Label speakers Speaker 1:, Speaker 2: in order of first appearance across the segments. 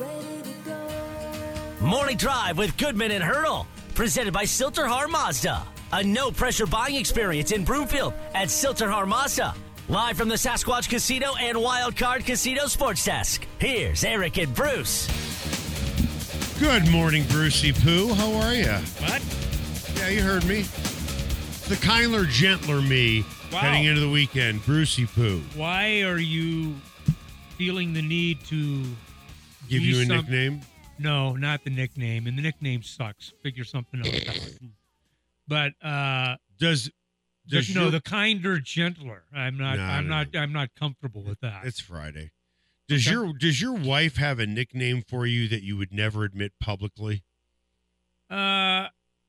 Speaker 1: Morning Drive with Goodman and Hurdle, presented by Silterhar Mazda. A no-pressure buying experience in Broomfield at Silterhar Mazda. Live from the Sasquatch Casino and Wild Card Casino Sports Desk. Here's Eric and Bruce.
Speaker 2: Good morning, Brucey Poo. How are you?
Speaker 3: What?
Speaker 2: Yeah, you heard me. The kinder, gentler me heading into the weekend. Brucey Poo.
Speaker 3: Why are you feeling the need to
Speaker 2: Give you a nickname?
Speaker 3: No, not the nickname. And the nickname sucks. Figure something else out. But the kinder, gentler. I'm not comfortable with that.
Speaker 2: It's Friday. Does your wife have a nickname for you that you would never admit publicly?
Speaker 3: Yeah.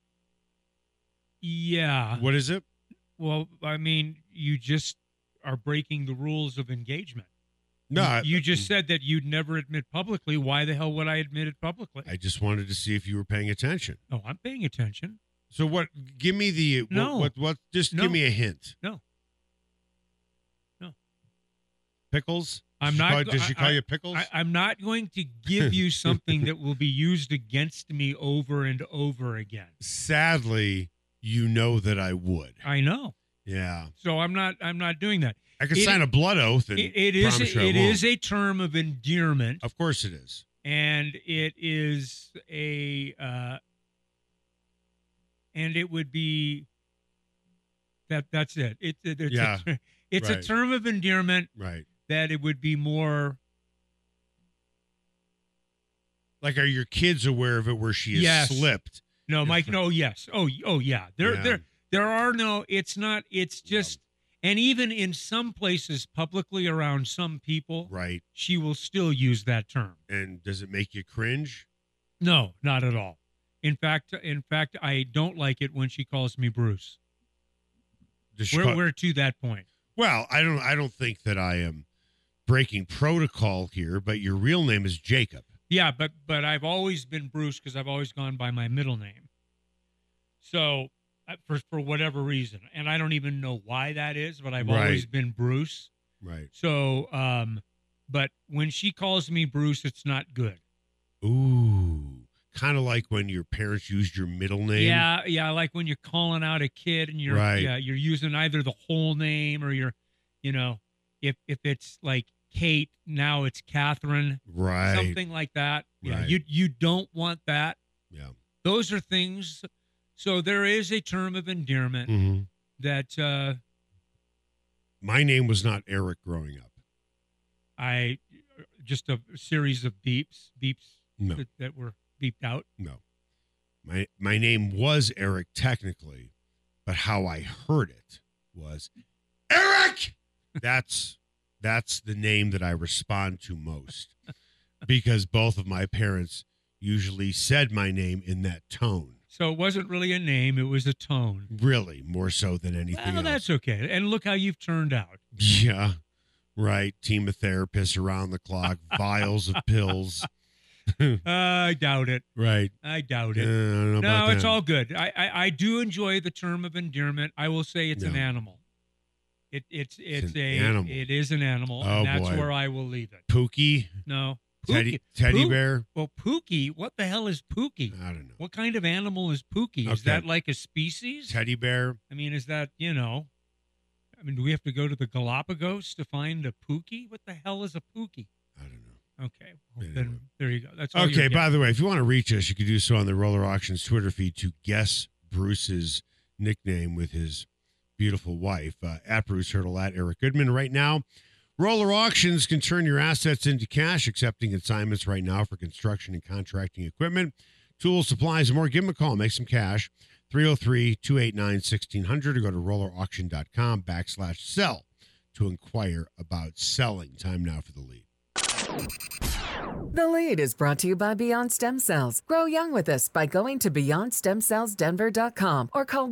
Speaker 2: What is it?
Speaker 3: Well, I mean, you just are breaking the rules of engagement.
Speaker 2: No,
Speaker 3: you just said that you'd never admit publicly. Why the hell would I admit it publicly?
Speaker 2: I just wanted to see if you were paying attention.
Speaker 3: Oh, I'm paying attention.
Speaker 2: So what? Give me the
Speaker 3: no.
Speaker 2: What? Just give me a hint.
Speaker 3: No.
Speaker 2: Pickles? Did she call you Pickles?
Speaker 3: I'm not going to give you something that will be used against me over and over again.
Speaker 2: Sadly, you know that I would.
Speaker 3: I know.
Speaker 2: Yeah.
Speaker 3: So I'm not doing that.
Speaker 2: I could sign a blood oath and
Speaker 3: it is a term of endearment.
Speaker 2: Of course it is.
Speaker 3: And it is and it would be that's it. It's a term of endearment.
Speaker 2: Right.
Speaker 3: That it would be more.
Speaker 2: Like, are your kids aware of it where she has slipped?
Speaker 3: No, Mike. No. Yes. Oh, yeah. There are no. It's not. It's just. And even in some places publicly around some people,
Speaker 2: right,
Speaker 3: she will still use that term.
Speaker 2: And does it make you cringe?
Speaker 3: No, not at all. In fact, I don't like it when she calls me Bruce. We're to that point.
Speaker 2: Well, I don't think that I am breaking protocol here, but your real name is Jacob.
Speaker 3: Yeah, but I've always been Bruce because I've always gone by my middle name. So. For whatever reason, and I don't even know why that is, but I've always been Bruce.
Speaker 2: Right.
Speaker 3: So, but when she calls me Bruce, it's not good.
Speaker 2: Ooh, kind of like when your parents used your middle name.
Speaker 3: Yeah, like when you're calling out a kid and you're you're using either the whole name or if it's like Kate, now it's Catherine.
Speaker 2: Right.
Speaker 3: Something like that.
Speaker 2: Right.
Speaker 3: Yeah, you don't want that.
Speaker 2: Yeah.
Speaker 3: Those are things. So there is a term of endearment that.
Speaker 2: My name was not Eric growing up.
Speaker 3: Just a series of beeps
Speaker 2: no.
Speaker 3: that were beeped out.
Speaker 2: No, my name was Eric technically, but how I heard it was Eric. That's the name that I respond to most because both of my parents usually said my name in that tone.
Speaker 3: So it wasn't really a name; it was a tone.
Speaker 2: Really, more so than anything else.
Speaker 3: That's okay. And look how you've turned out.
Speaker 2: Yeah, right. Team of therapists around the clock, vials of pills.
Speaker 3: I doubt it.
Speaker 2: Right.
Speaker 3: I doubt it.
Speaker 2: I don't know about
Speaker 3: it's
Speaker 2: that.
Speaker 3: all good. I do enjoy the term of endearment. I will say it's an animal. It's an animal. It is an animal.
Speaker 2: Oh,
Speaker 3: and that's
Speaker 2: boy.
Speaker 3: where I will leave it.
Speaker 2: Pookie?
Speaker 3: No.
Speaker 2: Teddy bear?
Speaker 3: Well, Pookie, what the hell is Pookie?
Speaker 2: I don't know.
Speaker 3: What kind of animal is Pookie? Is that like a species?
Speaker 2: Teddy bear?
Speaker 3: I mean, is that, do we have to go to the Galapagos to find a Pookie? What the hell is a Pookie?
Speaker 2: I don't know.
Speaker 3: Okay. Well, then there you go. That's all
Speaker 2: okay, by the way, if you want to reach us, you can do so on the Roller Auctions Twitter feed to guess Bruce's nickname with his beautiful wife, at Bruce Hurdle, at Eric Goodman. Right now, Roller Auctions can turn your assets into cash, accepting assignments right now for construction and contracting equipment, tools, supplies, and more. Give them a call. Make some cash. 303-289-1600 or go to rollerauction.com/sell to inquire about selling. Time now for the lead.
Speaker 4: The Lead is brought to you by Beyond Stem Cells. Grow young with us by going to BeyondStemCellsDenver.com or call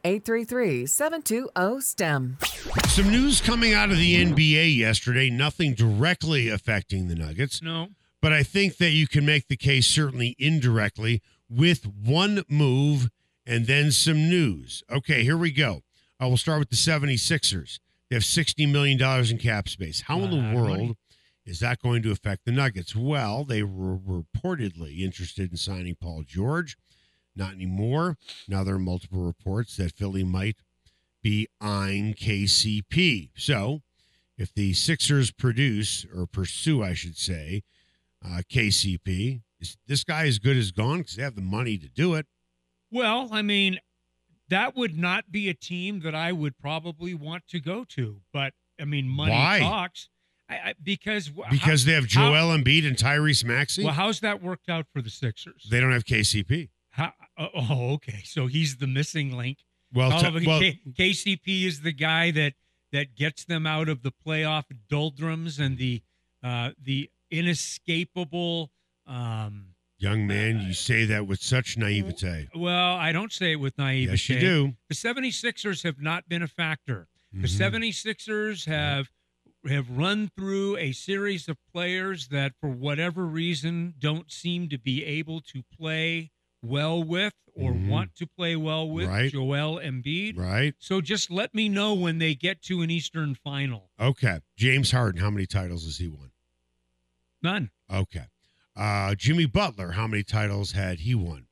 Speaker 4: 1-833-720-STEM.
Speaker 2: Some news coming out of the NBA yesterday, nothing directly affecting the Nuggets.
Speaker 3: No.
Speaker 2: But I think that you can make the case certainly indirectly with one move and then some news. Okay, here we go. We'll start with the 76ers. They have $60 million in cap space. How in the world Is that going to affect the Nuggets? Well, they were reportedly interested in signing Paul George. Not anymore. Now there are multiple reports that Philly might be eyeing KCP. So if the Sixers pursue, I should say, KCP, is this guy as good as gone because they have the money to do it?
Speaker 3: Well, I mean, that would not be a team that I would probably want to go to. But, I mean, money
Speaker 2: Why?
Speaker 3: talks. Because
Speaker 2: they have Joel Embiid and Tyrese Maxey?
Speaker 3: Well, how's that worked out for the Sixers?
Speaker 2: They don't have KCP.
Speaker 3: Okay. So he's the missing link.
Speaker 2: Well,
Speaker 3: KCP is the guy that gets them out of the playoff doldrums and the inescapable.
Speaker 2: Young man, you say that with such naivete.
Speaker 3: Well, I don't say it with naivete.
Speaker 2: Yes, you do.
Speaker 3: The 76ers have not been a factor.
Speaker 2: Mm-hmm.
Speaker 3: The 76ers have run through a series of players that, for whatever reason, don't seem to be able to play well with or want to play well with Joel Embiid.
Speaker 2: Right.
Speaker 3: So just let me know when they get to an Eastern final.
Speaker 2: Okay. James Harden, how many titles has he won?
Speaker 3: None.
Speaker 2: Okay. Jimmy Butler, how many titles had he won?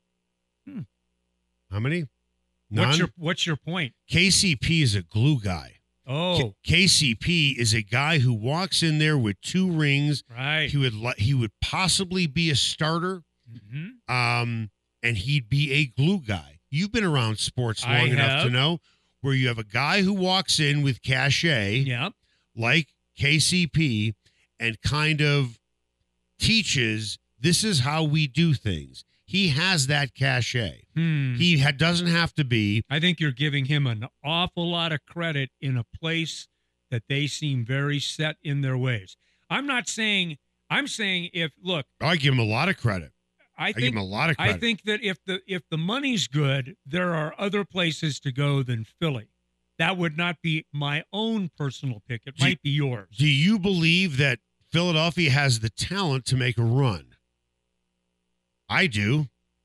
Speaker 2: How many? None?
Speaker 3: What's your point?
Speaker 2: KCP is a glue guy.
Speaker 3: Oh.
Speaker 2: KCP is a guy who walks in there with 2 rings.
Speaker 3: Right.
Speaker 2: He would possibly be a starter.
Speaker 3: Mm-hmm.
Speaker 2: And he'd be a glue guy. You've been around sports long enough to know where you have a guy who walks in with cachet, like KCP, and kind of teaches this is how we do things. He has that cachet. He doesn't have to be.
Speaker 3: I think you're giving him an awful lot of credit in a place that they seem very set in their ways. I'm saying I
Speaker 2: give him a lot of credit.
Speaker 3: I
Speaker 2: give him a lot of credit.
Speaker 3: I think that if the money's good, there are other places to go than Philly. That would not be my own personal pick. It might be yours.
Speaker 2: Do you believe that Philadelphia has the talent to make a run? I do.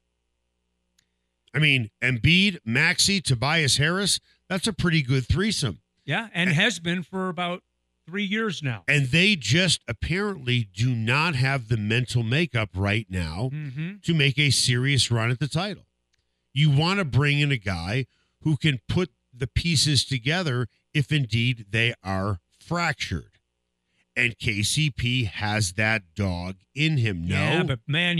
Speaker 2: I mean, Embiid, Maxey, Tobias Harris, that's a pretty good threesome.
Speaker 3: Yeah, and has been for about 3 years now.
Speaker 2: And they just apparently do not have the mental makeup right now to make a serious run at the title. You want to bring in a guy who can put the pieces together if indeed they are fractured. And KCP has that dog in him. No?
Speaker 3: Yeah, but man,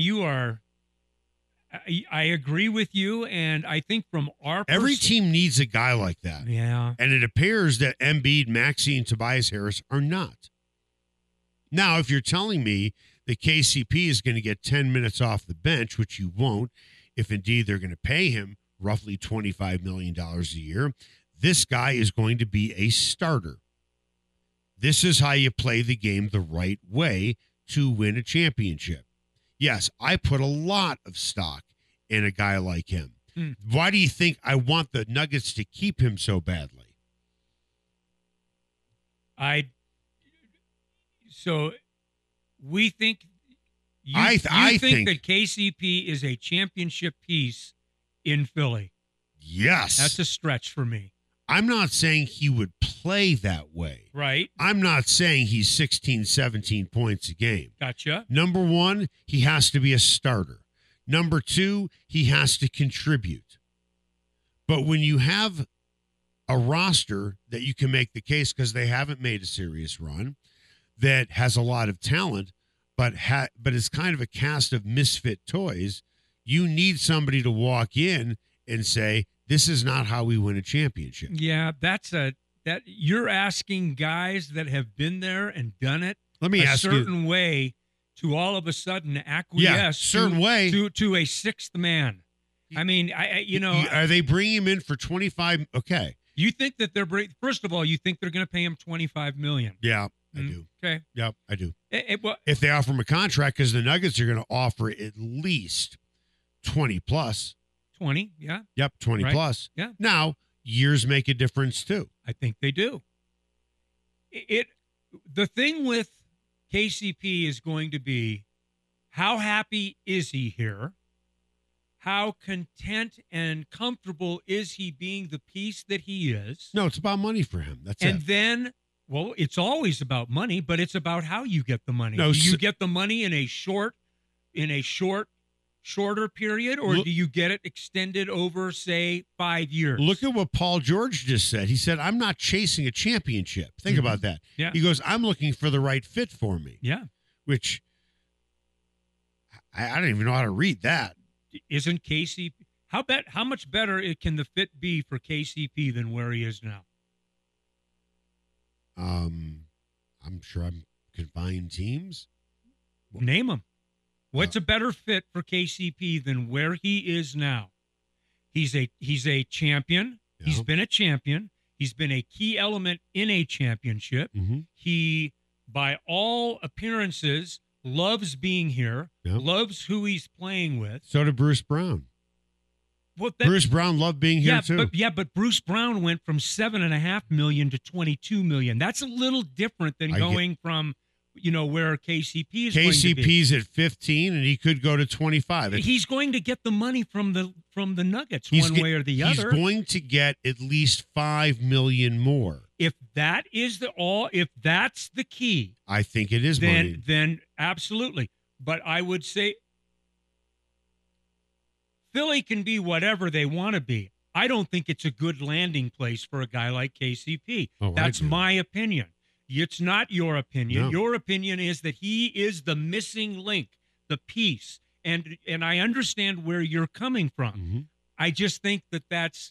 Speaker 3: I agree with you, and I think from our
Speaker 2: every team needs a guy like that.
Speaker 3: Yeah.
Speaker 2: And it appears that Embiid, Maxey, and Tobias Harris are not. Now, if you're telling me that KCP is going to get 10 minutes off the bench, which you won't, if indeed they're going to pay him roughly $25 million a year, this guy is going to be a starter. This is how you play the game the right way to win a championship. Yes, I put a lot of stock in a guy like him. Why do you think I want the Nuggets to keep him so badly?
Speaker 3: So we think
Speaker 2: I think
Speaker 3: that KCP is a championship piece in Philly.
Speaker 2: Yes.
Speaker 3: That's a stretch for me.
Speaker 2: I'm not saying he would play that way.
Speaker 3: Right.
Speaker 2: I'm not saying he's 16, 17 points a game.
Speaker 3: Gotcha.
Speaker 2: Number one, he has to be a starter. Number two, he has to contribute. But when you have a roster that you can make the case, because they haven't made a serious run, that has a lot of talent, but is kind of a cast of misfit toys, you need somebody to walk in and say, this is not how we win a championship.
Speaker 3: Yeah, that you're asking guys that have been there and done it.
Speaker 2: Let me ask
Speaker 3: you a certain way to all of a sudden acquiesce to a sixth man. I mean,
Speaker 2: are they bringing him in for 25? Okay.
Speaker 3: You think that first of all, you think they're going to pay him $25 million?
Speaker 2: Yeah, I do.
Speaker 3: Okay.
Speaker 2: Yep, I do.
Speaker 3: Well,
Speaker 2: if they offer him a contract, because the Nuggets are going to offer at least 20 plus.
Speaker 3: 20, yeah.
Speaker 2: Yep, 20
Speaker 3: right.
Speaker 2: plus.
Speaker 3: Yeah.
Speaker 2: Now, years make a difference too.
Speaker 3: I think they do. The thing with KCP is going to be, how happy is he here? How content and comfortable is he being the piece that he is?
Speaker 2: No, it's about money for him. That's it.
Speaker 3: And then Well, it's always about money, but it's about how you get the money.
Speaker 2: No,
Speaker 3: do you get the money in a shorter period, or do you get it extended over, say, 5 years?
Speaker 2: Look at what Paul George just said. He said, I'm not chasing a championship. Think about that.
Speaker 3: Yeah.
Speaker 2: He goes, I'm looking for the right fit for me.
Speaker 3: Yeah.
Speaker 2: Which I don't even know how to read that.
Speaker 3: Isn't KCP how much better can the fit be for KCP than where he is now?
Speaker 2: I'm sure I'm combined teams.
Speaker 3: Name them. What's a better fit for KCP than where he is now? He's a champion.
Speaker 2: Yeah.
Speaker 3: He's been a champion. He's been a key element in a championship.
Speaker 2: Mm-hmm.
Speaker 3: He, by all appearances, loves being here,
Speaker 2: Yeah.
Speaker 3: loves who he's playing with.
Speaker 2: So did Bruce Brown.
Speaker 3: Well,
Speaker 2: Bruce Brown loved being here too.
Speaker 3: But Bruce Brown went from $7.5 million to $22 million. That's a little different than going from, where KCP is.
Speaker 2: KCP's at 15, and he could go to 25.
Speaker 3: He's going to get the money from the Nuggets one way or the other.
Speaker 2: He's going to get at least $5 million more.
Speaker 3: If that is if that's the key,
Speaker 2: I think it is money.
Speaker 3: Then absolutely. But I would say Philly can be whatever they want to be. I don't think it's a good landing place for a guy like KCP.
Speaker 2: Oh,
Speaker 3: that's my opinion. It's not your opinion.
Speaker 2: No.
Speaker 3: Your opinion is that he is the missing link, the piece. And I understand where you're coming from.
Speaker 2: Mm-hmm.
Speaker 3: I just think that's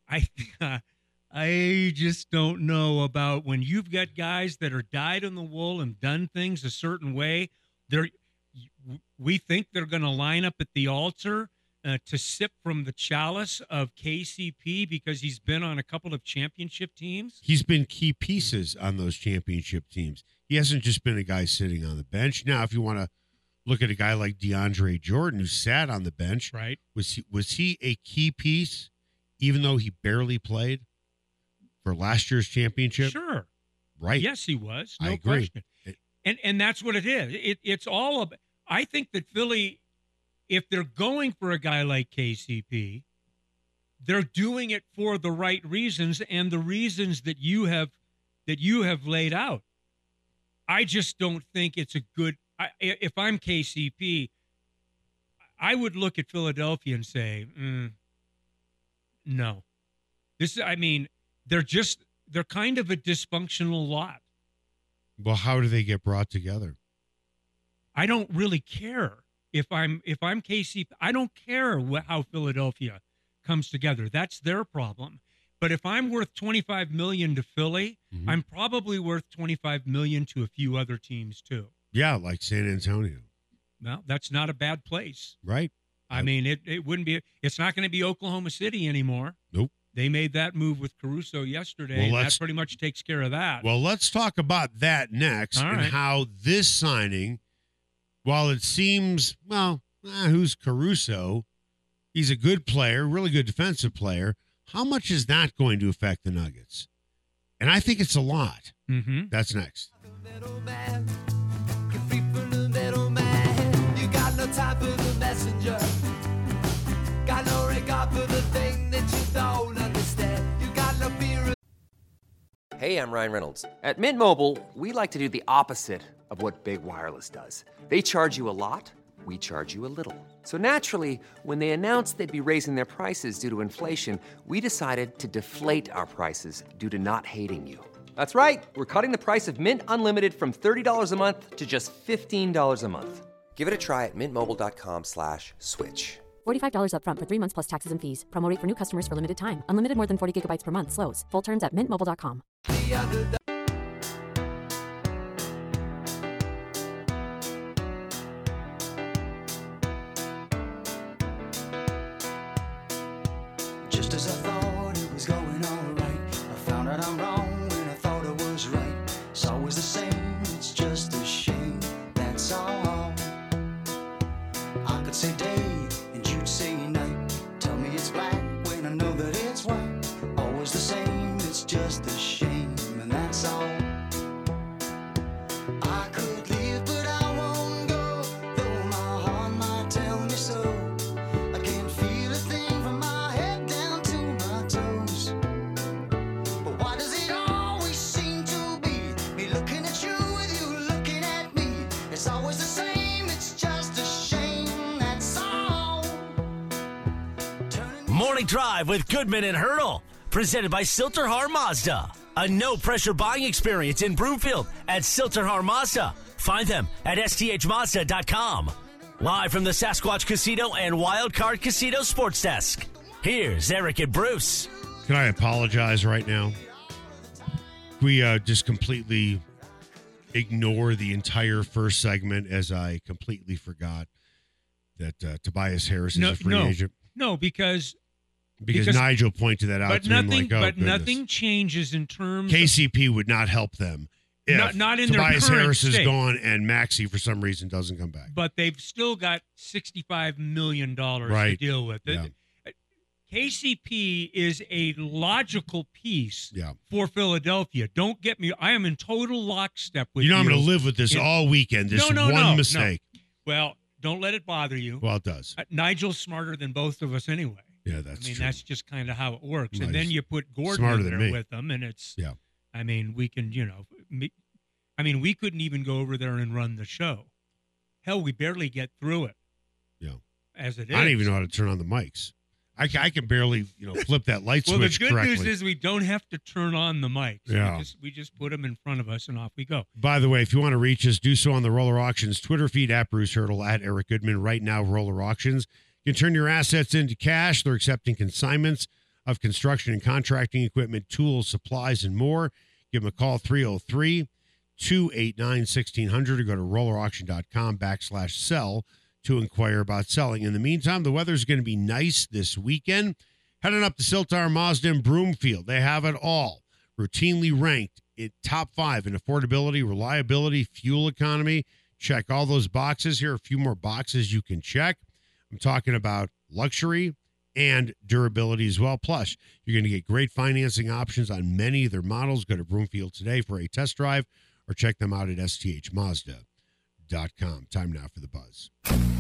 Speaker 3: I just don't know about when you've got guys that are dyed in the wool and done things a certain way. We think they're going to line up at the altar to sip from the chalice of KCP because he's been on a couple of championship teams.
Speaker 2: He's been key pieces on those championship teams. He hasn't just been a guy sitting on the bench. Now, if you want to look at a guy like DeAndre Jordan, who sat on the bench,
Speaker 3: right?
Speaker 2: Was he a key piece, even though he barely played for last year's championship?
Speaker 3: Sure.
Speaker 2: Right.
Speaker 3: Yes, he was. No
Speaker 2: I agree.
Speaker 3: question. And that's what it is. It's all about. I think that Philly, if they're going for a guy like KCP, they're doing it for the right reasons and the reasons that you have laid out. I just don't think it's a good. If I'm KCP, I would look at Philadelphia and say, no. They're kind of a dysfunctional lot.
Speaker 2: Well, how do they get brought together?
Speaker 3: I don't really care. If I'm KCP, I don't care how Philadelphia comes together. That's their problem. But if I'm worth $25 million to Philly, I'm probably worth $25 million to a few other teams too.
Speaker 2: Yeah, like San Antonio.
Speaker 3: Well, that's not a bad place.
Speaker 2: Right.
Speaker 3: I mean, it wouldn't be. It's not going to be Oklahoma City anymore.
Speaker 2: Nope.
Speaker 3: They made that move with Caruso yesterday. And that pretty much takes care of that.
Speaker 2: Well, let's talk about that next and how this signing, while it seems, who's Caruso? He's a good player, really good defensive player. How much is that going to affect the Nuggets? And I think it's a lot.
Speaker 3: Mm-hmm.
Speaker 2: That's next.
Speaker 5: You got no time for the messenger. Got no regard for the thing that you don't understand. You got no fear.
Speaker 6: Hey, I'm Ryan Reynolds. At Mint Mobile, we like to do the opposite of what Big Wireless does. They charge you a lot, we charge you a little. So naturally, when they announced they'd be raising their prices due to inflation, we decided to deflate our prices due to not hating you. That's right. We're cutting the price of Mint Unlimited from $30 a month to just $15 a month. Give it a try at mintmobile.com/switch.
Speaker 7: $45 up front for 3 months plus taxes and fees. Promo rate for new customers for limited time. Unlimited more than 40 gigabytes per month. Slows full terms at mintmobile.com.
Speaker 5: Just as I thought it was going all right, I found out I'm wrong when I thought I was right. It's always the same, it's just a shame, that's all. I could say day and you'd say night. Tell me it's black when I know that it's white. Always the same, it's just a shame, and that's all. I could leave, but I won't go, though my heart might tell me so. I can't feel a thing from my head down to my toes. But why does it always seem to be
Speaker 1: Morning Drive with Goodman and Hurdle. Presented by Silterhar Mazda. A no-pressure buying experience in Broomfield at Silterhar Mazda. Find them at sthmazda.com. Live from the Sasquatch Casino and Wild Card Casino Sports Desk. Here's Eric and Bruce.
Speaker 2: Can I apologize right now? We just completely ignore the entire first segment as I completely forgot that Tobias Harris is a free agent.
Speaker 3: No, because
Speaker 2: Nigel pointed that out to him like, oh, goodness.
Speaker 3: Nothing changes in terms
Speaker 2: KCP would not help them if
Speaker 3: not in
Speaker 2: Tobias
Speaker 3: their current
Speaker 2: Harris is
Speaker 3: state.
Speaker 2: gone and Maxey for some reason doesn't come back.
Speaker 3: But they've still got $65 million to
Speaker 2: Right.
Speaker 3: deal with.
Speaker 2: Yeah.
Speaker 3: KCP is a logical piece
Speaker 2: Yeah.
Speaker 3: for Philadelphia. Don't get me. I am in total lockstep with you.
Speaker 2: I'm going to live with this all weekend. This one mistake.
Speaker 3: No. Well, don't let it bother you.
Speaker 2: Well, it does.
Speaker 3: Nigel's smarter than both of us anyway.
Speaker 2: Yeah, that's true.
Speaker 3: that's just kind of how it works.
Speaker 2: Nice.
Speaker 3: And then you put Gordon
Speaker 2: Smarter
Speaker 3: in
Speaker 2: than
Speaker 3: there
Speaker 2: me.
Speaker 3: with them, and it's.
Speaker 2: Yeah.
Speaker 3: I mean, we can, we couldn't even go over there and run the show. Hell, we barely get through it.
Speaker 2: Yeah.
Speaker 3: As it is.
Speaker 2: I don't even know how to turn on the mics. I can barely, flip that light
Speaker 3: well,
Speaker 2: switch
Speaker 3: the good
Speaker 2: correctly.
Speaker 3: news is we don't have to turn on the mics.
Speaker 2: Yeah.
Speaker 3: We just put them in front of us and off we go.
Speaker 2: By the way, if you want to reach us, do so on the Roller Auctions Twitter feed at Bruce Hurdle, at Eric Goodman. Right now, Roller Auctions. You can turn your assets into cash. They're accepting consignments of construction and contracting equipment, tools, supplies, and more. Give them a call, 303-289-1600, or go to rollerauction.com/sell to inquire about selling. In the meantime, the weather's going to be nice this weekend. Heading up to Siltar Mazda in Broomfield. They have it all. Routinely ranked in top 5 in affordability, reliability, fuel economy. Check all those boxes. Here are a few more boxes you can check. I'm talking about luxury and durability as well. Plus, you're going to get great financing options on many of their models. Go to Broomfield today for a test drive or check them out at sthmazda.com. Time now for the buzz.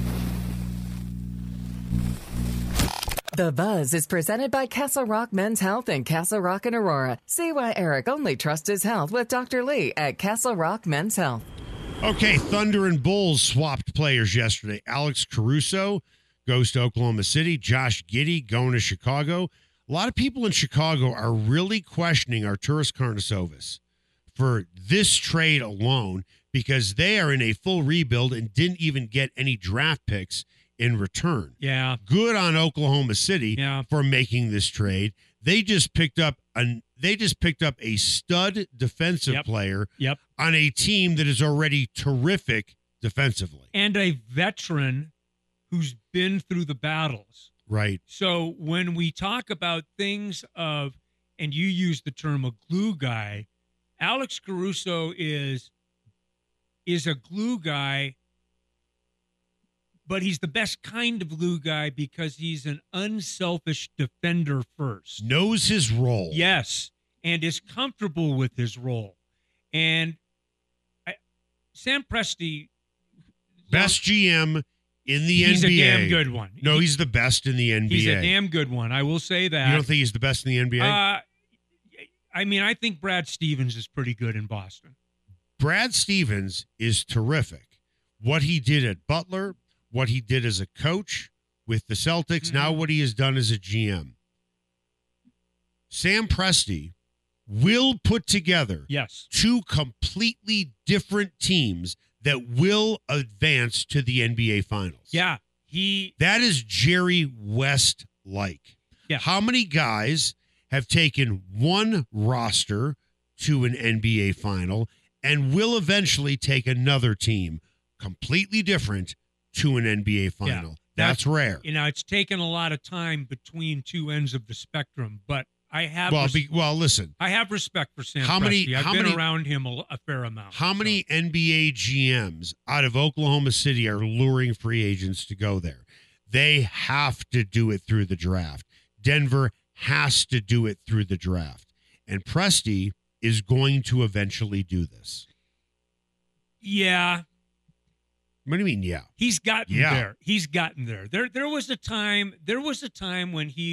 Speaker 4: The Buzz is presented by Castle Rock Men's Health and Castle Rock and Aurora. See why Eric only trusts his health with Dr. Lee at Castle Rock Men's Health.
Speaker 2: Okay, Thunder and Bulls swapped players yesterday. Alex Caruso goes to Oklahoma City. Josh Giddey going to Chicago. A lot of people in Chicago are really questioning Arturas Karnisovas for this trade alone because they are in a full rebuild and didn't even get any draft picks in return.
Speaker 3: Yeah.
Speaker 2: Good on Oklahoma City for making this trade. They just picked up a stud defensive player on a team that is already terrific defensively.
Speaker 3: And a veteran who's been through the battles.
Speaker 2: Right.
Speaker 3: So when we talk about things of, and you use the term a glue guy, Alex Caruso is a glue guy, but he's the best kind of glue guy because he's an unselfish defender first.
Speaker 2: Knows his role.
Speaker 3: Yes, and is comfortable with his role. And Sam Presti,
Speaker 2: best GM in the
Speaker 3: he's
Speaker 2: NBA.
Speaker 3: He's a damn good one.
Speaker 2: No, he's the best in the NBA.
Speaker 3: He's a damn good one. I will say that.
Speaker 2: You don't think he's the best in the NBA?
Speaker 3: I think Brad Stevens is pretty good in Boston.
Speaker 2: Brad Stevens is terrific. What he did at Butler, what he did as a coach with the Celtics, now what he has done as a GM. Sam Presti will put together two completely different teams that will advance to the NBA Finals.
Speaker 3: Yeah.
Speaker 2: That is Jerry West-like.
Speaker 3: Yeah.
Speaker 2: How many guys have taken one roster to an NBA Final and will eventually take another team completely different to an NBA Final? That's rare.
Speaker 3: It's taken a lot of time between two ends of the spectrum, but I have
Speaker 2: listen.
Speaker 3: I have respect for Sam Presti. I've been around him a fair amount.
Speaker 2: How many NBA GMs out of Oklahoma City are luring free agents to go there? They have to do it through the draft. Denver has to do it through the draft. And Presti is going to eventually do this.
Speaker 3: Yeah.
Speaker 2: What do you mean, yeah?
Speaker 3: He's gotten there. He's gotten there. There was a time when he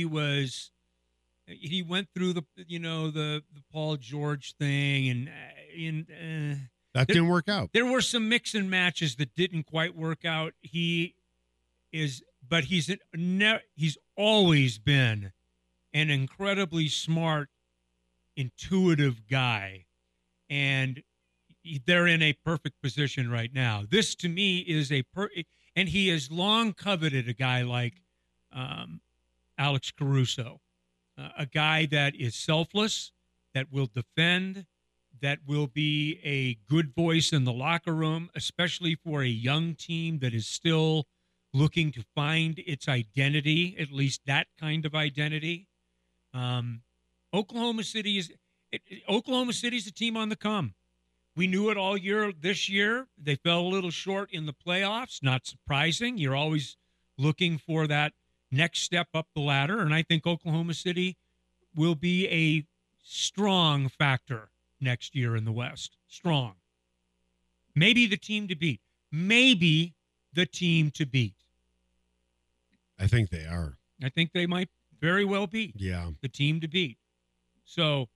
Speaker 3: went through the Paul George thing and
Speaker 2: that didn't work out.
Speaker 3: There were some mix and matches that didn't quite work out. but he's always been an incredibly smart, intuitive guy, and they're in a perfect position right now. This to me is and he has long coveted a guy like Alex Caruso, a guy that is selfless, that will defend, that will be a good voice in the locker room, especially for a young team that is still looking to find its identity, at least that kind of identity. Oklahoma City is a team on the come. We knew it all year. This year, they fell a little short in the playoffs. Not surprising. You're always looking for that next step up the ladder, and I think Oklahoma City will be a strong factor next year in the West. Strong. Maybe the team to beat. Maybe the team to beat.
Speaker 2: I think they are.
Speaker 3: I think they might very well be.
Speaker 2: Yeah.
Speaker 3: The team to beat. So,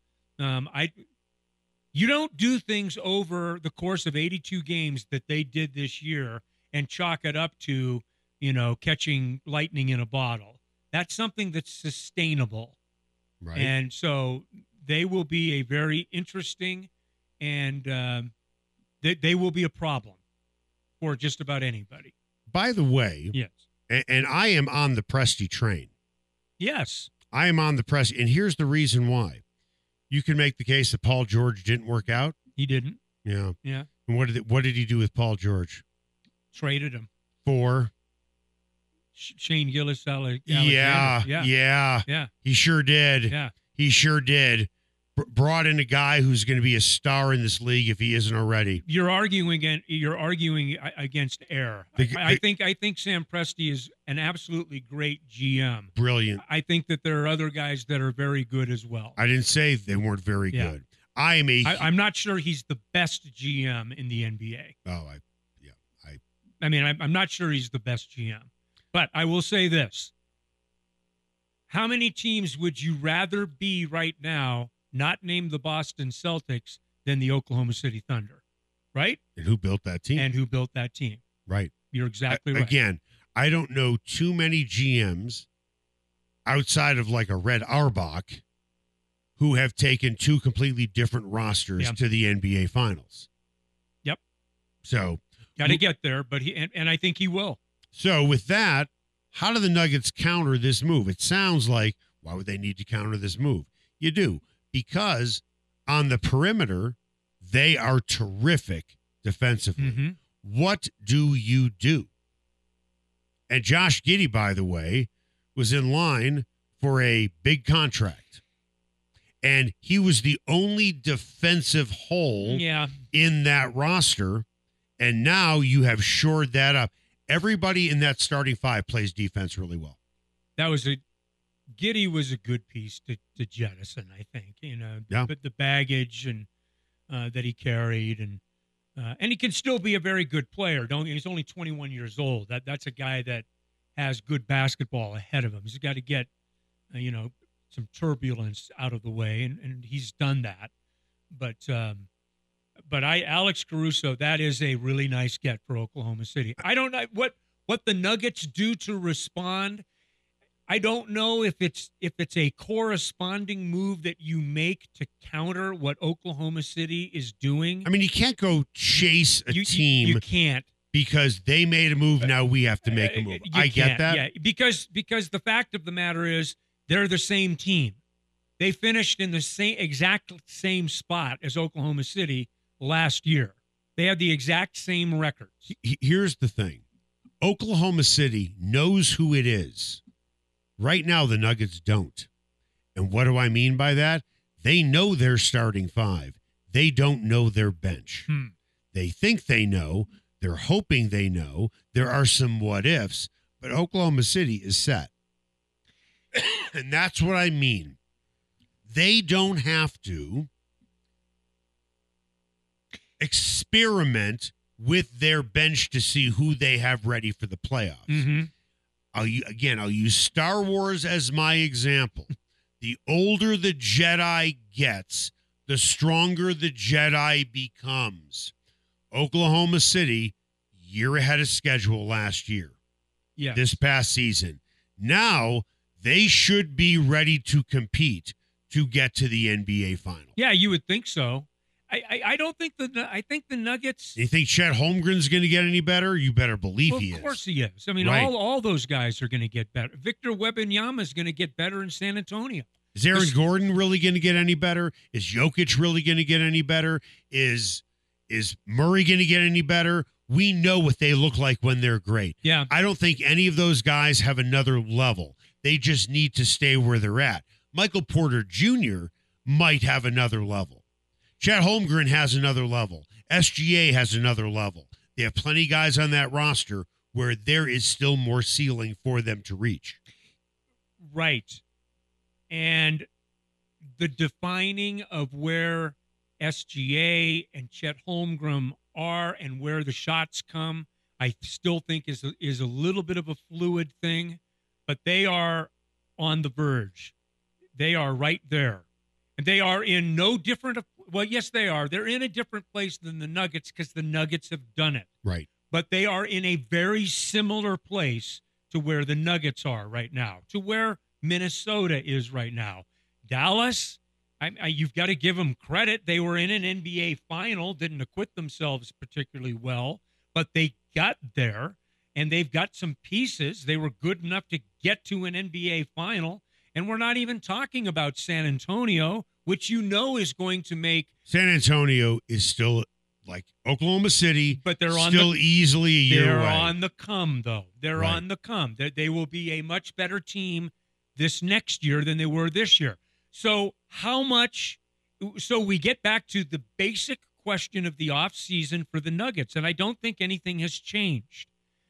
Speaker 3: you don't do things over the course of 82 games that they did this year and chalk it up to, catching lightning in a bottle. That's something that's sustainable.
Speaker 2: Right.
Speaker 3: And so they will be a very interesting and they will be a problem for just about anybody.
Speaker 2: By the way,
Speaker 3: Yes.
Speaker 2: and I am on the Presti train.
Speaker 3: Yes.
Speaker 2: I am on the Presti, and here's the reason why. You can make the case that Paul George didn't work out.
Speaker 3: He didn't.
Speaker 2: Yeah.
Speaker 3: Yeah.
Speaker 2: And what did he do with Paul George?
Speaker 3: Traded him.
Speaker 2: For?
Speaker 3: Shane Gillis Alexander.
Speaker 2: Yeah.
Speaker 3: Yeah.
Speaker 2: He sure did.
Speaker 3: Yeah.
Speaker 2: He sure did. Brought in a guy who's going to be a star in this league if he isn't already.
Speaker 3: You're arguing against air. I think Sam Presti is an absolutely great GM.
Speaker 2: Brilliant.
Speaker 3: I think that there are other guys that are very good as well.
Speaker 2: I didn't say they weren't very good. I'm
Speaker 3: not sure he's the best GM in the NBA. I'm not sure he's the best GM. But I will say this. How many teams would you rather be right now, not named the Boston Celtics, than the Oklahoma City Thunder? Right?
Speaker 2: And who built that team? Right.
Speaker 3: You're exactly right.
Speaker 2: Again, I don't know too many GMs outside of like a Red Auerbach who have taken two completely different rosters to the NBA Finals.
Speaker 3: Yep.
Speaker 2: So
Speaker 3: got to get there, but and I think he will.
Speaker 2: So with that, how do the Nuggets counter this move? It sounds like, why would they need to counter this move? You do, because on the perimeter, they are terrific defensively.
Speaker 3: Mm-hmm.
Speaker 2: What do you do? And Josh Giddey, by the way, was in line for a big contract. And he was the only defensive hole in that roster. And now you have shored that up. Everybody in that starting five plays defense really well.
Speaker 3: Giddey was a good piece to jettison, I think. But the baggage and that he carried, and he can still be a very good player. He's only 21 years old. That's a guy that has good basketball ahead of him. He's got to get some turbulence out of the way, and he's done that. But Alex Caruso, that is a really nice get for Oklahoma City. I don't know what the Nuggets do to respond. I don't know if it's a corresponding move that you make to counter what Oklahoma City is doing.
Speaker 2: I mean, you can't go chase a team.
Speaker 3: You can't.
Speaker 2: Because they made a move, now we have to make a move. I get that.
Speaker 3: Yeah, because the fact of the matter is they're the same team. They finished in the exact same spot as Oklahoma City last year. They had the exact same records.
Speaker 2: Here's the thing. Oklahoma City knows who it is. Right now, the Nuggets don't. And what do I mean by that? They know their starting five. They don't know their bench. They think they know. They're hoping they know. There are some what ifs, but Oklahoma City is set. And that's what I mean. They don't have to experiment with their bench to see who they have ready for the playoffs.
Speaker 3: Mm-hmm.
Speaker 2: I'll use Star Wars as my example. The older the Jedi gets, the stronger the Jedi becomes. Oklahoma City, year ahead of schedule last year. this past season. Now they should be ready to compete to get to the NBA Finals.
Speaker 3: Yeah, you would think so. I don't think I think the Nuggets.
Speaker 2: You think Chet Holmgren's going to get any better? You better believe he is.
Speaker 3: Of course he is. I mean,
Speaker 2: Right.
Speaker 3: all those guys are going to get better. Victor Wembanyama is going to get better in San Antonio.
Speaker 2: Is Aaron Gordon really going to get any better? Is Jokic really going to get any better? Is Murray going to get any better? We know what they look like when they're great.
Speaker 3: Yeah.
Speaker 2: I don't think any of those guys have another level. They just need to stay where they're at. Michael Porter Jr. might have another level. Chet Holmgren has another level. SGA has another level. They have plenty of guys on that roster where there is still more ceiling for them to reach.
Speaker 3: Right. And the defining of where SGA and Chet Holmgren are and where the shots come, I still think is a little bit of a fluid thing, but they are on the verge. They are right there. And they are in no different, well, yes, they are. They're in a different place than the Nuggets because the Nuggets have done it.
Speaker 2: Right.
Speaker 3: But they are in a very similar place to where the Nuggets are right now, to where Minnesota is right now. Dallas, you've got to give them credit. They were in an NBA final, didn't acquit themselves particularly well, but they got there, and they've got some pieces. They were good enough to get to an NBA final, and we're not even talking about San Antonio, which you know is going to make
Speaker 2: San Antonio is still like Oklahoma City,
Speaker 3: but they're
Speaker 2: still easily a year
Speaker 3: they're
Speaker 2: away.
Speaker 3: on the come, though. They're
Speaker 2: Right.
Speaker 3: on the come. They will be a much better team this next year than they were this year. So we get back to the basic question of the offseason for the Nuggets, and I don't think anything has changed.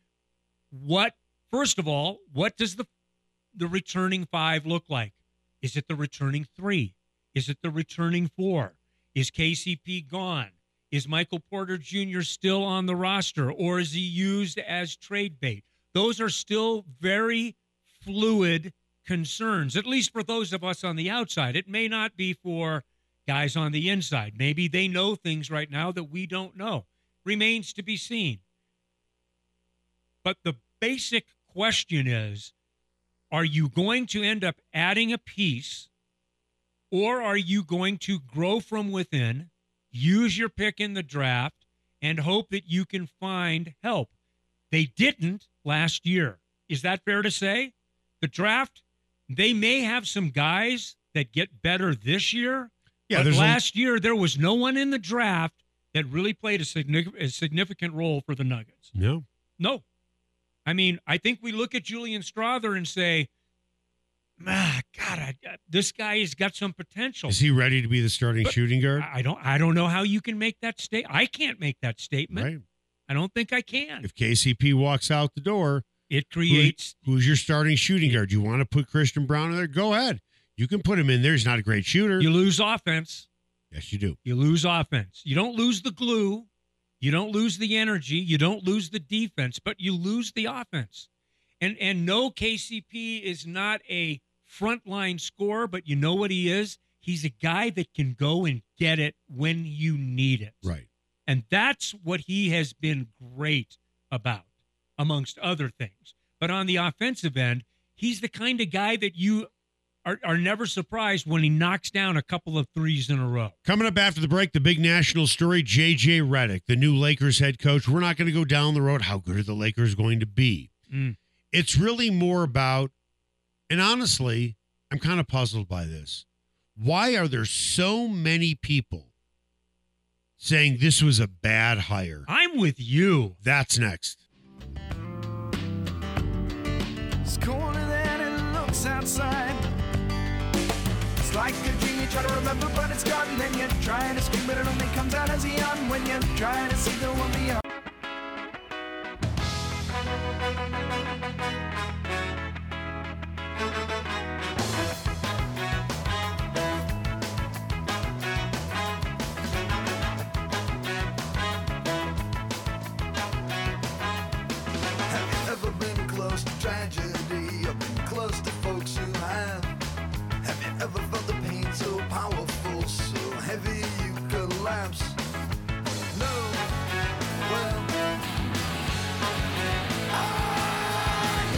Speaker 3: First of all, what does the returning five look like? Is it the returning three? Is it the returning four? Is KCP gone? Is Michael Porter Jr. still on the roster, or is he used as trade bait? Those are still very fluid concerns, at least for those of us on the outside. It may not be for guys on the inside. Maybe they know things right now that we don't know. Remains to be seen. But the basic question is, are you going to end up adding a piece, or are you going to grow from within, use your pick in the draft, and hope that you can find help? They didn't last year. Is that fair to say? The draft, they may have some guys that get better this year, but last year there was no one in the draft that really played a significant role for the Nuggets.
Speaker 2: No.
Speaker 3: I mean, I think we look at Julian Strawther and say, this guy has got some potential.
Speaker 2: Is he ready to be the starting shooting guard?
Speaker 3: I don't know how you can make that statement. I can't make that statement.
Speaker 2: Right.
Speaker 3: I don't think I can.
Speaker 2: If KCP walks out the door,
Speaker 3: it creates.
Speaker 2: Who's your starting shooting guard? You want to put Christian Brown in there? Go ahead. You can put him in there. He's not a great shooter.
Speaker 3: You lose offense.
Speaker 2: Yes, you do.
Speaker 3: You lose offense. You don't lose the glue. You don't lose the energy. You don't lose the defense, but you lose the offense. And no, KCP is not a frontline scorer, but you know what he is? He's a guy that can go and get it when you need it.
Speaker 2: Right.
Speaker 3: And that's what he has been great about, amongst other things. But on the offensive end, he's the kind of guy that you are never surprised when he knocks down a couple of threes in a row.
Speaker 2: Coming up after the break, the big national story, J.J. Redick, the new Lakers head coach. We're not going to go down the road. How good are the Lakers going to be? It's really more about, and honestly, I'm kind of puzzled by this. Why are there so many people saying this was a bad hire?
Speaker 3: I'm with you.
Speaker 2: That's next.
Speaker 5: It's colder than it looks outside. It's like a dream you try to remember, but it's gone. Then you try to scream, but it only comes out as a yawn when you try to see the one beyond. Have you ever been close to tragedy or been close to folks who have? Have you ever felt the pain so powerful, so heavy you collapse? No. Well,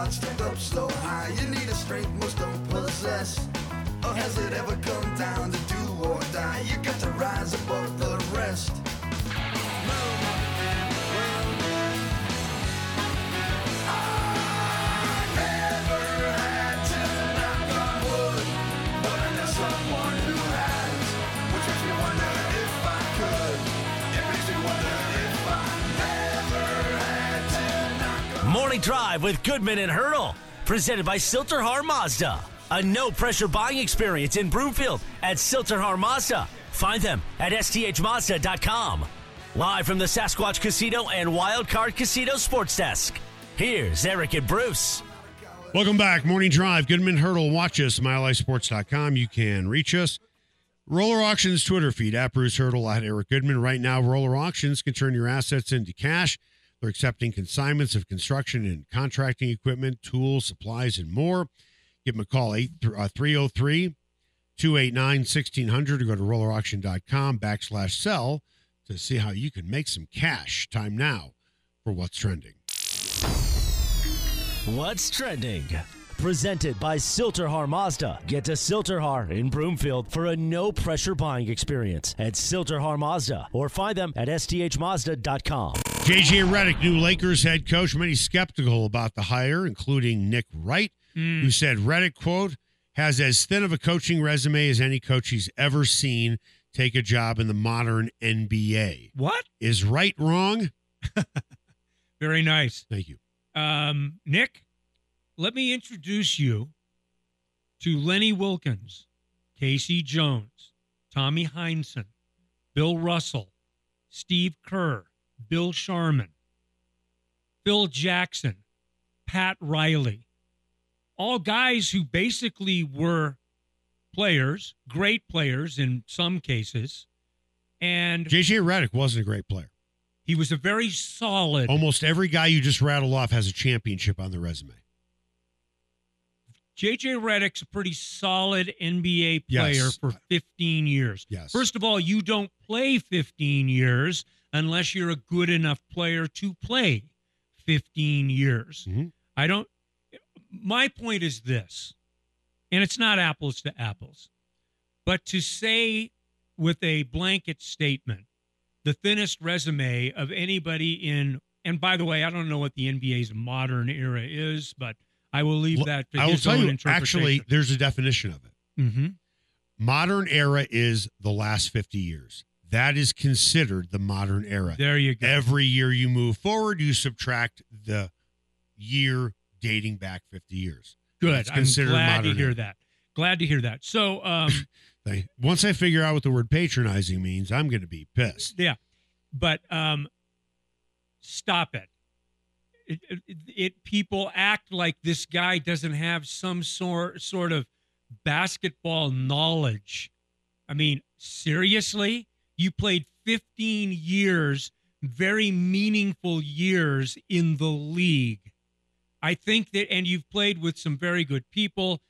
Speaker 8: heart stepped up so high. You need a strength most don't possess. Or has it ever come down to do or die? You got to rise above the rest.
Speaker 1: Morning Drive with Goodman and Hurdle, presented by Silterhar Mazda. A no-pressure buying experience in Broomfield at Silterhar Mazda. Find them at sthmazda.com. Live from the Sasquatch Casino and Wildcard Casino Sports Desk, here's Eric and Bruce.
Speaker 2: Welcome back. Morning Drive. Goodman Hurdle. Watch us, MileHighSports.com. You can reach us. Roller Auctions Twitter feed, at Bruce Hurdle, at Eric Goodman. Right now, Roller Auctions can turn your assets into cash. They're accepting consignments of construction and contracting equipment, tools, supplies, and more. Give them a call, 303-289-1600, or go to rollerauction.com/sell to see how you can make some cash. Time now for What's Trending.
Speaker 1: What's Trending? Presented by Silterhar Mazda. Get to Silterhar in Broomfield for a no-pressure buying experience at Silterhar Mazda, or find them at sthmazda.com.
Speaker 2: J.J. Redick, new Lakers head coach, many skeptical about the hire, including Nick Wright, who said Redick, quote, has as thin of a coaching resume as any coach he's ever seen take a job in the modern NBA.
Speaker 3: What?
Speaker 2: Is Wright wrong?
Speaker 3: Very nice.
Speaker 2: Thank you.
Speaker 3: Nick, let me introduce you to Lenny Wilkins, Casey Jones, Tommy Heinsohn, Bill Russell, Steve Kerr, Bill Sharman, Phil Jackson, Pat Riley. All guys who basically were players, great players in some cases. And
Speaker 2: J.J. Redick wasn't a great player.
Speaker 3: He was a very solid.
Speaker 2: Almost every guy you just rattled off has a championship on their resume.
Speaker 3: J.J. Redick's a pretty solid NBA player
Speaker 2: Yes.
Speaker 3: for 15 years.
Speaker 2: Yes.
Speaker 3: First of all, you don't play 15 years unless you're a good enough player to play 15 years.
Speaker 2: Mhm.
Speaker 3: My point is this, and it's not apples to apples, but to say with a blanket statement, the thinnest resume of anybody in, and by the way, I don't know what the NBA's modern era is, but I will leave that to
Speaker 2: I will
Speaker 3: his
Speaker 2: tell
Speaker 3: own
Speaker 2: you,
Speaker 3: interpretation.
Speaker 2: actually, there's a definition of it.
Speaker 3: Mm-hmm.
Speaker 2: Modern era is the last 50 years. That is considered the modern era.
Speaker 3: There you go.
Speaker 2: Every year you move forward, you subtract the year dating back 50 years.
Speaker 3: Good.
Speaker 2: That's
Speaker 3: I'm
Speaker 2: considered
Speaker 3: glad to
Speaker 2: modern
Speaker 3: hear
Speaker 2: era.
Speaker 3: that. Glad to hear that. So,
Speaker 2: Once I figure out what the word patronizing means, I'm going to be pissed.
Speaker 3: yeah, but stop it. People act like this guy doesn't have some sort of basketball knowledge. I mean, seriously? You played 15 years, very meaningful years in the league. I think that, and you've played with some very good people.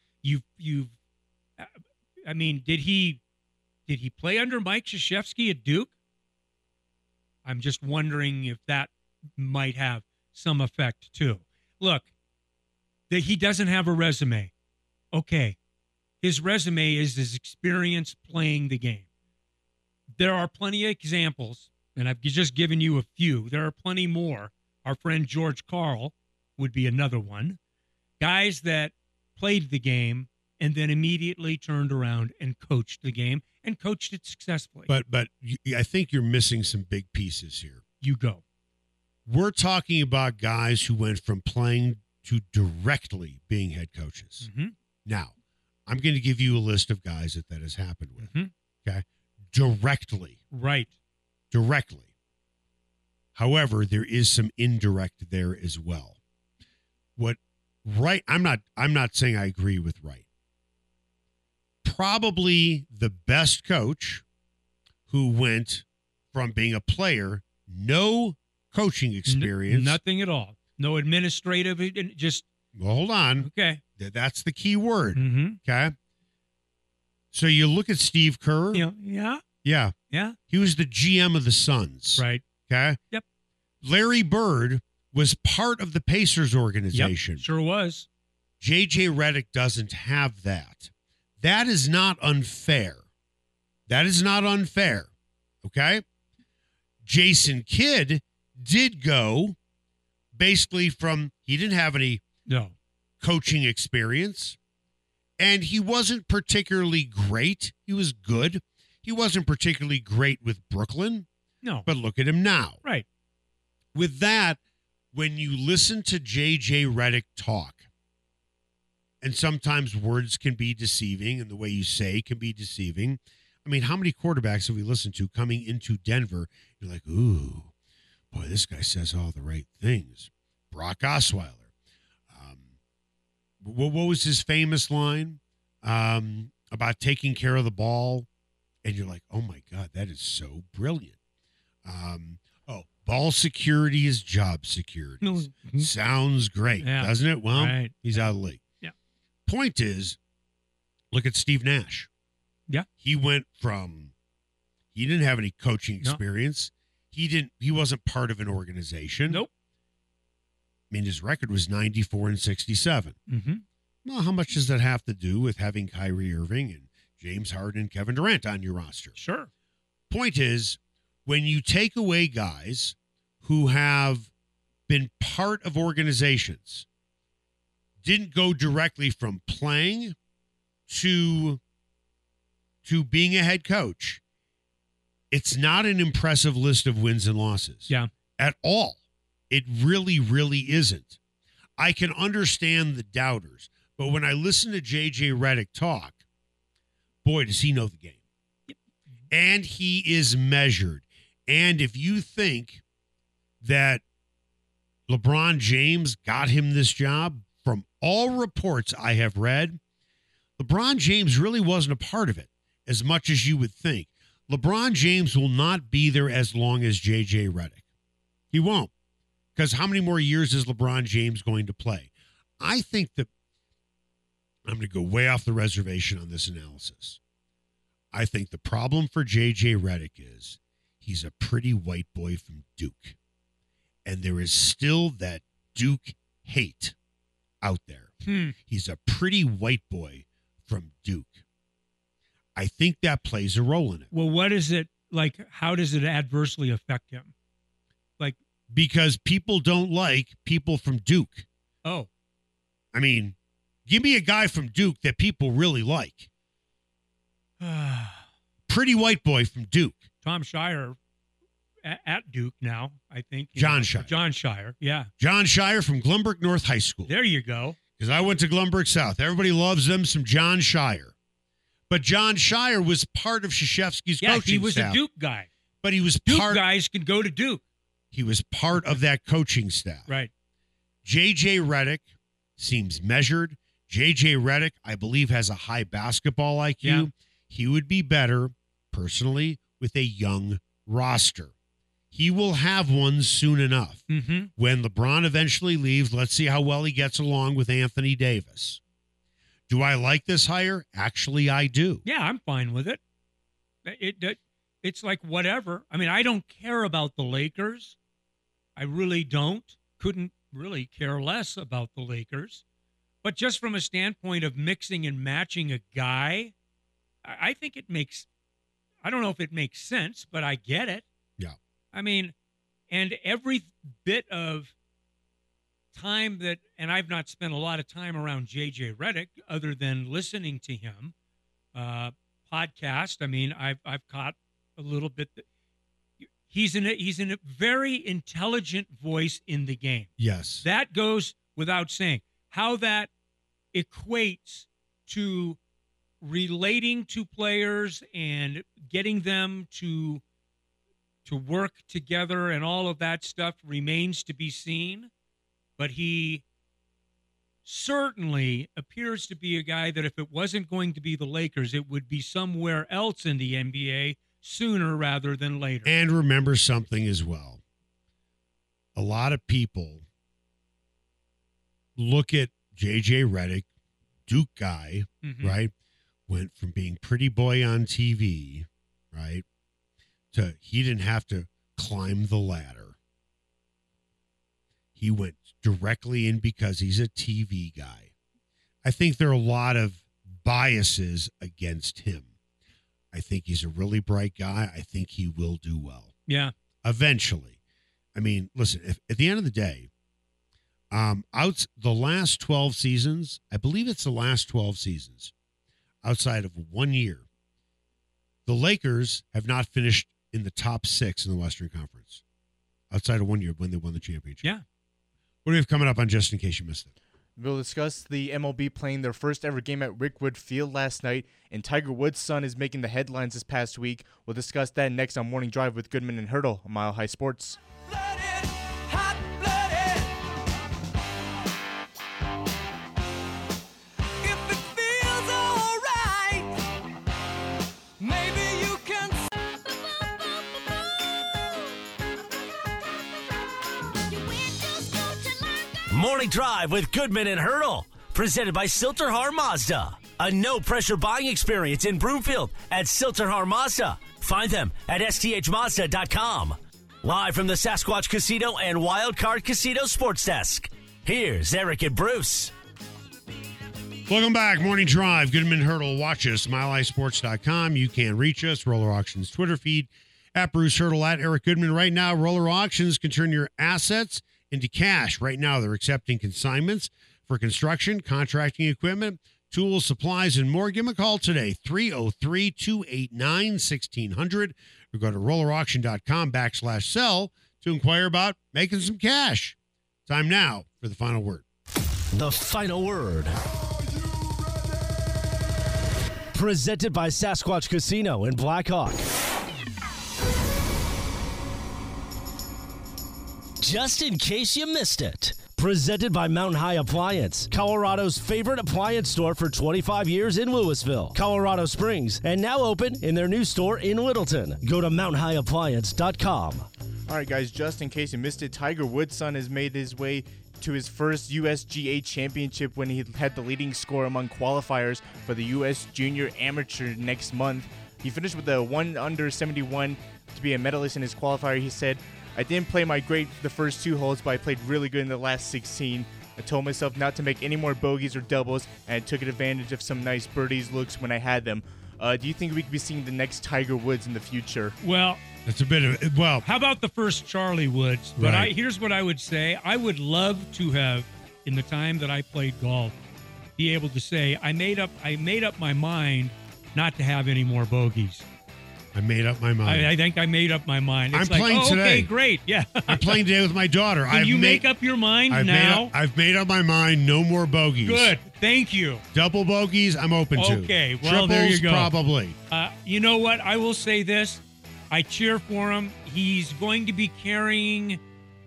Speaker 3: I mean, did he play under Mike Krzyzewski at Duke? I'm just wondering if that might have some effect too. Look, that he doesn't have a resume. Okay. His resume is his experience playing the game. There are plenty of examples, and I've just given you a few. There are plenty more. Our friend George Karl would be another one. Guys that played the game and then immediately turned around and coached the game and coached it successfully.
Speaker 2: But I think you're missing some big pieces here.
Speaker 3: You go.
Speaker 2: We're talking about guys who went from playing to directly being head coaches.
Speaker 3: Mm-hmm.
Speaker 2: Now, I'm going to give you a list of guys that has happened with.
Speaker 3: Mhm.
Speaker 2: Okay? Directly.
Speaker 3: Right.
Speaker 2: Directly. However, there is some indirect there as well. I'm not saying I agree with Wright. Probably the best coach who went from being a player, no coaching experience.
Speaker 3: Nothing at all. No administrative, just
Speaker 2: Well, hold on.
Speaker 3: okay.
Speaker 2: That's the key word.
Speaker 3: Mm-hmm.
Speaker 2: Okay. So you look at Steve Kerr.
Speaker 3: Yeah.
Speaker 2: Yeah.
Speaker 3: Yeah.
Speaker 2: He was the GM of the Suns.
Speaker 3: Right.
Speaker 2: Okay.
Speaker 3: Yep.
Speaker 2: Larry Bird was part of the Pacers organization.
Speaker 3: Yep, sure was.
Speaker 2: J.J. Redick doesn't have that. That is not unfair. That is not unfair. Okay? Jason Kidd did go basically from, he didn't have any coaching experience, and he wasn't particularly great. He was good. He wasn't particularly great with Brooklyn.
Speaker 3: No.
Speaker 2: But look at him now.
Speaker 3: Right.
Speaker 2: With that, when you listen to J.J. Redick talk, and sometimes words can be deceiving, and the way you say can be deceiving. I mean, how many quarterbacks have we listened to coming into Denver? You're like, ooh, boy, this guy says all the right things. Brock Osweiler. What was his famous line about taking care of the ball? And you're like, oh, my God, that is so brilliant. Ball security is job security.
Speaker 3: Mm-hmm.
Speaker 2: Sounds great, doesn't it? Well, he's out of the league.
Speaker 3: Yeah.
Speaker 2: Point is, look at Steve Nash.
Speaker 3: Yeah.
Speaker 2: He went from, he didn't have any coaching experience. He wasn't part of an organization.
Speaker 3: Nope.
Speaker 2: I mean, his record was 94-67.
Speaker 3: Mm-hmm.
Speaker 2: Well, how much does that have to do with having Kyrie Irving and James Harden and Kevin Durant on your roster?
Speaker 3: Sure.
Speaker 2: Point is, when you take away guys who have been part of organizations, didn't go directly from playing to being a head coach, it's not an impressive list of wins and losses.
Speaker 3: Yeah.
Speaker 2: At all. It really, really isn't. I can understand the doubters, but when I listen to J.J. Redick talk, boy, does he know the game.
Speaker 3: Yep.
Speaker 2: And he is measured. And if you think that LeBron James got him this job, from all reports I have read, LeBron James really wasn't a part of it as much as you would think. LeBron James will not be there as long as J.J. Redick. He won't. Because how many more years is LeBron James going to play? I think that I'm going to go way off the reservation on this analysis. I think the problem for J.J. Redick is he's a pretty white boy from Duke. And there is still that Duke hate out there. He's a pretty white boy from Duke. I think that plays a role in it.
Speaker 3: Well, what is it like? How does it adversely affect him? Like,
Speaker 2: because people don't like people from Duke.
Speaker 3: Oh.
Speaker 2: I mean, give me a guy from Duke that people really like. Pretty white boy from Duke.
Speaker 3: Tom Shire at Duke now, I think.
Speaker 2: John Shire.
Speaker 3: John Shire, yeah.
Speaker 2: John Shire from Glenbrook North High School.
Speaker 3: There you go.
Speaker 2: Because I went to Glenbrook South. Everybody loves them some John Shire. But John Shire was part of Krzyzewski's coaching staff.
Speaker 3: Yeah, he was a Duke guy.
Speaker 2: But he was
Speaker 3: Duke guys can go to Duke.
Speaker 2: He was part of that coaching staff.
Speaker 3: Right.
Speaker 2: J.J. Redick seems measured. J.J. Redick, I believe, has a high basketball IQ.
Speaker 3: Yeah.
Speaker 2: He would be better, personally, with a young roster. He will have one soon enough.
Speaker 3: Mm-hmm.
Speaker 2: When LeBron eventually leaves, let's see how well he gets along with Anthony Davis. Do I like this hire? Actually, I do.
Speaker 3: Yeah, I'm fine with it. It's like whatever. I mean, I don't care about the Lakers. I really don't. Couldn't really care less about the Lakers. But just from a standpoint of mixing and matching a guy, I think it makes, I don't know if it makes sense, but I get it.
Speaker 2: Yeah.
Speaker 3: I mean, and every bit of time that, and I've not spent a lot of time around J.J. Redick other than listening to him podcast. I mean, I've caught a little bit. He's in a very intelligent voice in the game.
Speaker 2: Yes.
Speaker 3: That goes without saying. How that equates to relating to players and getting them to work together and all of that stuff remains to be seen. But he certainly appears to be a guy that if it wasn't going to be the Lakers, it would be somewhere else in the NBA sooner rather than later.
Speaker 2: And remember something as well. A lot of people look at J.J. Redick, Duke guy, right? Went from being pretty boy on TV, right, to he didn't have to climb the ladder. He went directly in because he's a TV guy. I think there are a lot of biases against him. I think he's a really bright guy. I think he will do well.
Speaker 3: Yeah.
Speaker 2: Eventually. I mean, listen, if at the end of the day, the last 12 seasons, I believe it's the last 12 seasons, outside of 1 year, the Lakers have not finished in the top 6 in the Western Conference, outside of 1 year when they won the championship.
Speaker 3: Yeah.
Speaker 2: What do we have coming up on Just in Case You Missed It?
Speaker 9: We'll discuss the MLB playing their first ever game at Rickwood Field last night, and Tiger Woods' son is making the headlines this past week. We'll discuss that next on Morning Drive with Goodman and Hurdle on Mile High Sports.
Speaker 1: Morning Drive with Goodman and Hurdle, presented by Silterhar Mazda. A no-pressure buying experience in Broomfield at Silterhar Mazda. Find them at sthmazda.com. Live from the Sasquatch Casino and Wildcard Casino Sports Desk, here's Eric and Bruce.
Speaker 2: Welcome back. Morning Drive. Goodman Hurdle. Watch us. MileHighSports.com. You can reach us. Roller Auctions Twitter feed. At Bruce Hurdle. At Eric Goodman. Right now, Roller Auctions can turn your assets into cash. Right now, they're accepting consignments for construction, contracting equipment, tools, supplies, and more. Give them a call today, 303-289-1600, or go to rollerauction.com/sell to inquire about making some cash. Time now for the final word.
Speaker 1: The final word. Presented by Sasquatch Casino in Blackhawk. Just in case you missed it. Presented by Mountain High Appliance, Colorado's favorite appliance store for 25 years in Louisville, Colorado Springs, and now open in their new store in Littleton. Go to mountainhighappliance.com.
Speaker 9: All right, guys, just in case you missed it, Tiger Woods' son has made his way to his first USGA championship when he had the leading score among qualifiers for the U.S. Junior Amateur next month. He finished with a 1 under 71 to be a medalist in his qualifier. He said, "I didn't play my great the first 2 holes, but I played really good in the last 16. I told myself not to make any more bogeys or doubles, and I took advantage of some nice birdies looks when I had them." Do you think we could be seeing the next Tiger Woods in the future?
Speaker 3: Well,
Speaker 2: That's a bit of, well,
Speaker 3: how about the first Charlie Woods? But
Speaker 2: Right.
Speaker 3: here's what I would say. I would love to have, in the time that I played golf, be able to say, I made up my mind not to have any more bogeys.
Speaker 2: I made up my mind.
Speaker 3: I think I made up my mind. It's
Speaker 2: I'm playing today.
Speaker 3: Okay, great. Yeah.
Speaker 2: I'm playing today with my daughter.
Speaker 3: Can you make up your mind now?
Speaker 2: I've made up my mind. No more bogeys.
Speaker 3: Good. Thank you.
Speaker 2: Double bogeys, I'm open to.
Speaker 3: Okay, well,
Speaker 2: Triples,
Speaker 3: there you go.
Speaker 2: Probably.
Speaker 3: You know what? I will say this. I cheer for him. He's going to be carrying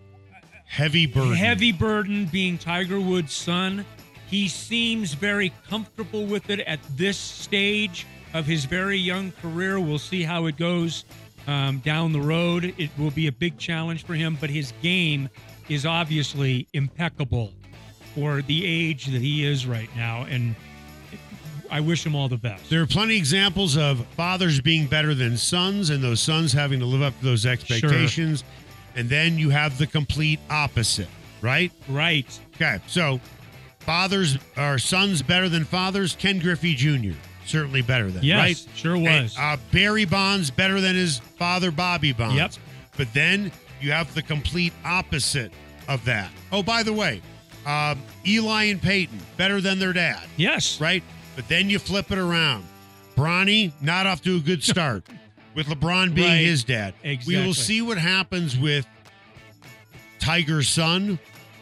Speaker 2: Heavy burden.
Speaker 3: being Tiger Woods' son. He seems very comfortable with it at this stage of his very young career. We'll see how it goes down the road. It will be a big challenge for him, but his game is obviously impeccable for the age that he is right now, and I wish him all the best.
Speaker 2: There are plenty of examples of fathers being better than sons and those sons having to live up to those expectations. Sure. And then you have the complete opposite, right?
Speaker 3: Right.
Speaker 2: Okay, so fathers or sons better than fathers. Ken Griffey Jr., certainly better than,
Speaker 3: yes,
Speaker 2: right?
Speaker 3: Sure was.
Speaker 2: And, Barry Bonds better than his father, Bobby Bonds.
Speaker 3: Yep.
Speaker 2: But then you have the complete opposite of that. Oh, by the way, Eli and Peyton better than their dad.
Speaker 3: Yes.
Speaker 2: Right? But then you flip it around. Bronny, not off to a good start with LeBron being
Speaker 3: Right.
Speaker 2: his dad.
Speaker 3: Exactly.
Speaker 2: We will see what happens with Tiger's son.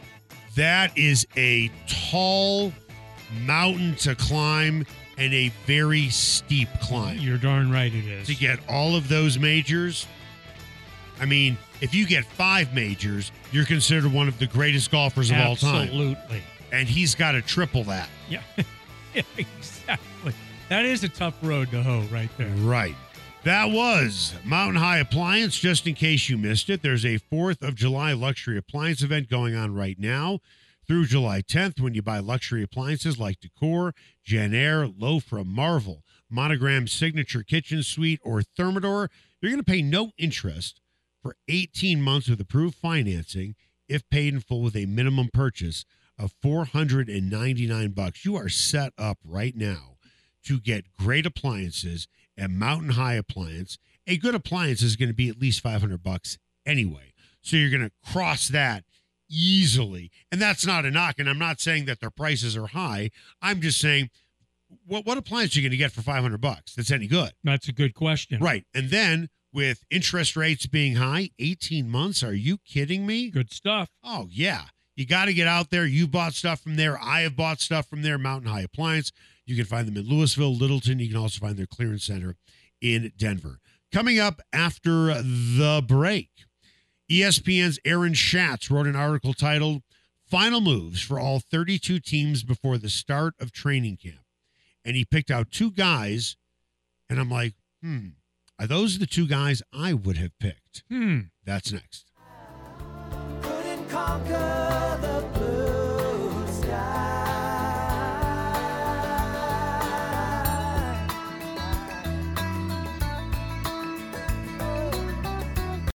Speaker 2: That is a tall mountain to climb and a very steep climb.
Speaker 3: You're darn right it is.
Speaker 2: To get all of those majors. I mean, if you get 5 majors, you're considered one of the greatest golfers of all time.
Speaker 3: Absolutely.
Speaker 2: And he's got to triple that.
Speaker 3: Yeah. Yeah, exactly. That is a tough road to hoe right there.
Speaker 2: Right. That was Mountain High Appliance. Just in case you missed it, there's a 4th of July luxury appliance event going on right now through July 10th. When you buy luxury appliances like Decor, Genair, Lofra, Marvel, Monogram Signature Kitchen Suite, or Thermador, you're going to pay no interest for 18 months with approved financing if paid in full with a minimum purchase of $499. You are set up right now to get great appliances at Mountain High Appliance. A good appliance is going to be at least $500 anyway. So you're going to cross that easily. And that's not a knock. And I'm not saying that their prices are high. I'm just saying, what appliance are you going to get for $500 that's any good?
Speaker 3: That's a good question.
Speaker 2: Right. And then with interest rates being high, 18 months, are you kidding me?
Speaker 3: Good stuff.
Speaker 2: Oh, yeah. You got to get out there. You bought stuff from there. I have bought stuff from there, Mountain High Appliance. You can find them in Louisville, Littleton. You can also find their clearance center in Denver. Coming up after the break, ESPN's Aaron Schatz wrote an article titled Final Moves for All 32 Teams Before the Start of Training Camp. And he picked out two guys, and I'm like, are those the two guys I would have picked? That's next.
Speaker 5: Couldn't conquer